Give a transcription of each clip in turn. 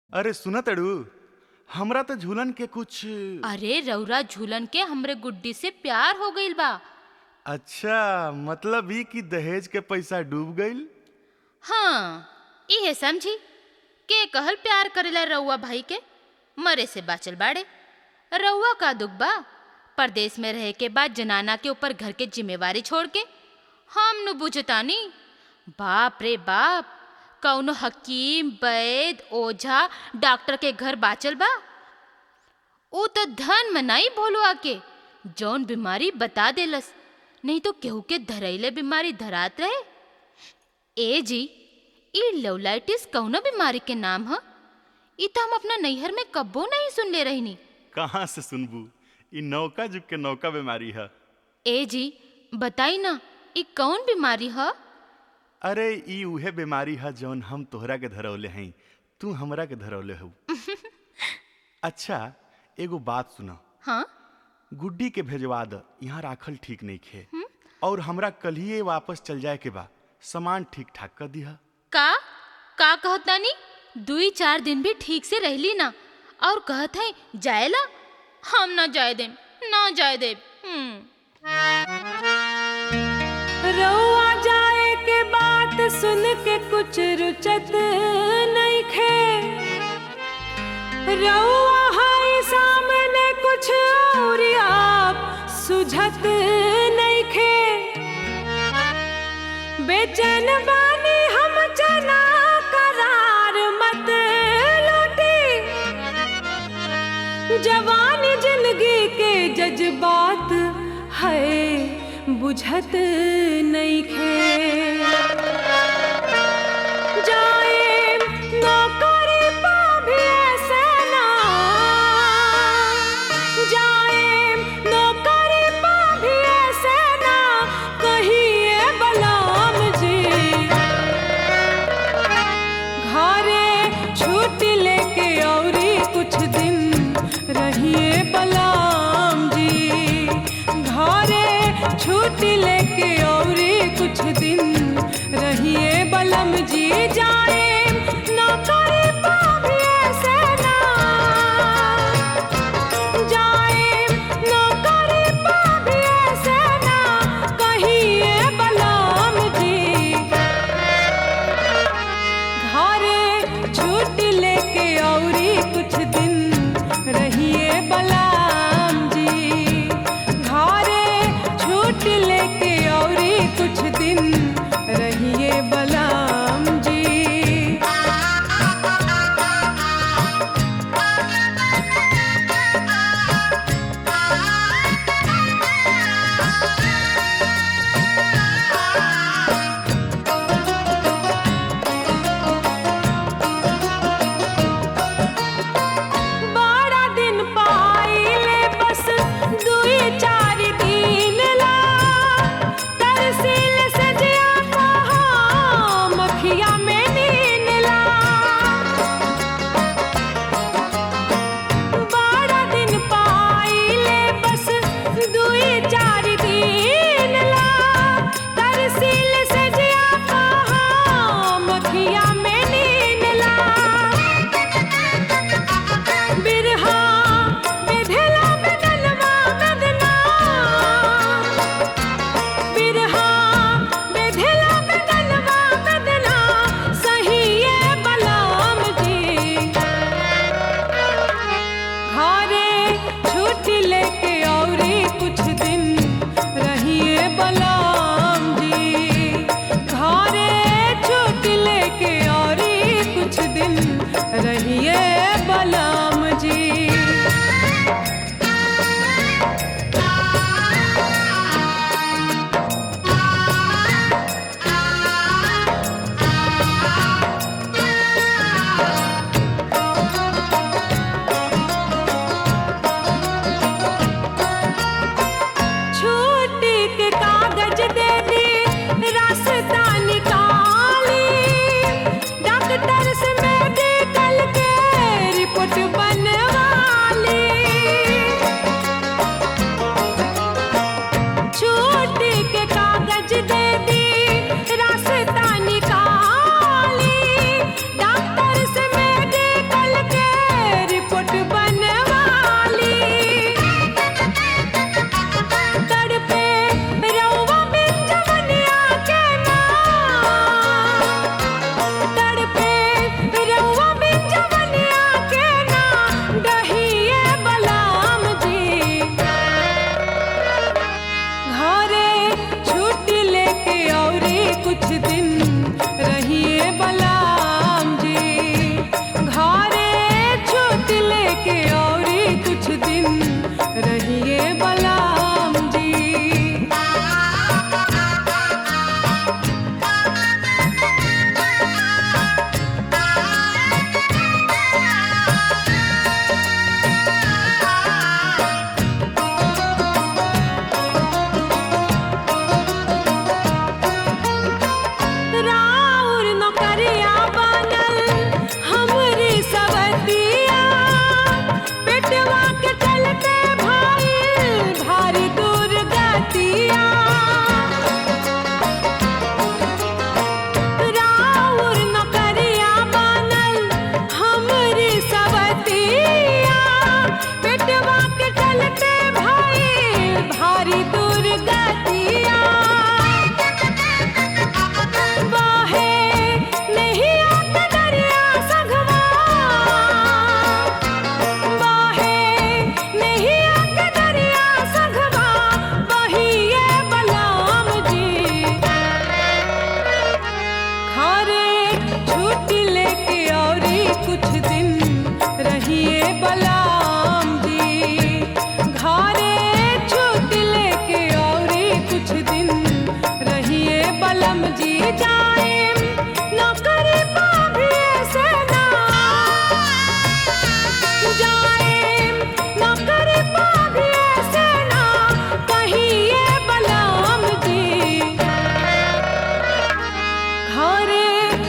अरे सुना तड़ू, हमरा तो झूलन के कुछ। अरे रउरा झूलन के हमरे गुड्डी से प्यार हो गईल बा। अच्छा, मतलब ई कि दहेज के पैसा डूब गईल। हाँ, इहे समझी के कहल प्यार करेला रउआ भाई के मरे से बाचल बाड़े। रउआ का दुख बा परदेश में रहे के बाद जनाना के ऊपर घर के जिम्मेवारी छोड़ के। हम नु बुझतानी बाप रे बाप, कौनो हकीम वैद ओझा डॉक्टर के घर बाचल बा। ऊ तो धन मनाई भोलुआ के जौन बीमारी बता देलस, नहीं तो केहू के धरैले बीमारी धरात रहे। ए जी, ई लवलाइटिस कौनो बीमारी के नाम ह? ई तो हम अपना नैहर में कब्बो नहीं सुन ले रहनी। कहाँ से सुनबू, ई नौका जुग के नौका बीमारी है। ए जी बताई ना, ई कौन बीमारी ह? अरे ई उहे बीमारी है जौन हम तोहरा के धरौले हई, तू हमरा के धरौले हऊ। अच्छा एगो बात सुना। हाँ? गुड्डी के भेजवा द, यहाँ राखल ठीक नहीं खे। और हमरा कलिए वापस चल जाए के बा, सामान ठीक ठाक कर दिया। का कहतानी? 2-4 दिन भी ठीक से रहली ना और कहत है जाएला। हम ना जाए देम, ना जाए देम। रउआ जाए के बात सुन के कुछ रुचत नहीं खे। रउआ हाय सामने कुछ और आप सुझत नहीं खे। बेचैन बानी हम जना करार मत लूटी। जवानी जिंदगी के जज्बात है बुझत नहीं खे। जाए नौकरी पा भी ऐसे ना, जाए नौकरी पा भी ऐसे ना, कहिए बलराम जी घरे छुट्टी लेके औरी कुछ दिन रहिए बलराम जी। घरे छुट्टी लेके औरी कुछ दिन रहिए बलम जी। जाए नौकरी पा भी ऐसे ना, जाए नौकरी पा भी ऐसे ना, कहिए बलराम जी घरे छुट्टी लेके औरी कुछ दिन रहिए बलराम जी। घरे छुट्टी लेके औरी कुछ दिन रहिए बलराम जी।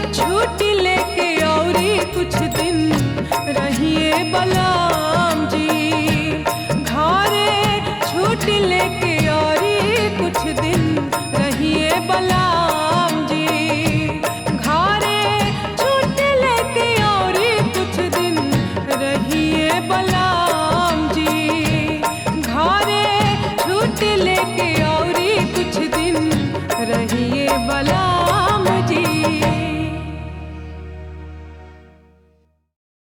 छुट्टी लेके औरी कुछ दिन रहिए बलराम जी।